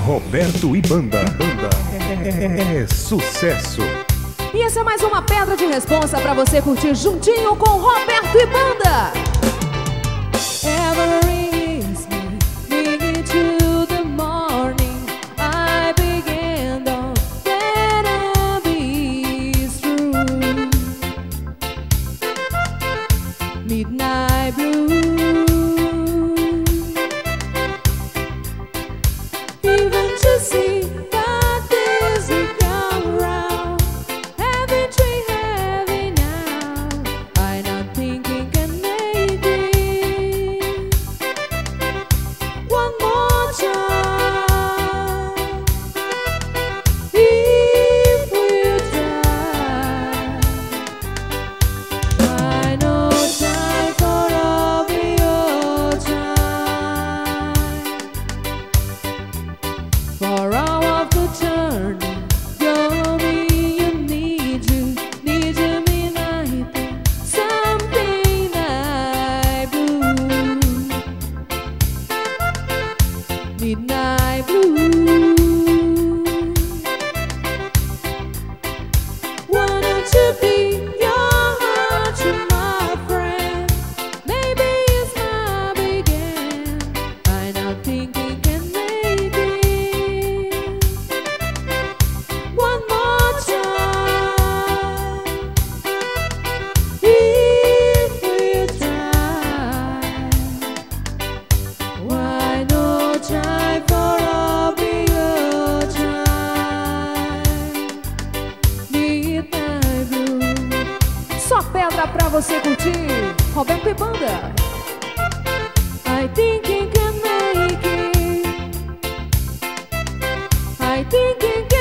Roberto e Banda. É sucesso. E essa é mais uma pedra de responsa pra você curtir juntinho com Roberto e Banda. Midnight blue, even to see that this will come around. Haven't we heavy now? I'm not thinking can make it one more time. If we try, I know time for all your time. For all of the journey, you're me, you need you midnight, something night blue, midnight blue. Why don't you be your heart to my friend? Maybe it's my begin. I'm not thinking can make it one more time. If we try, why no try for all your time? Midnight blue. Só pedra pra você curtir. Roberto e Banda. I think I can make it. I think I can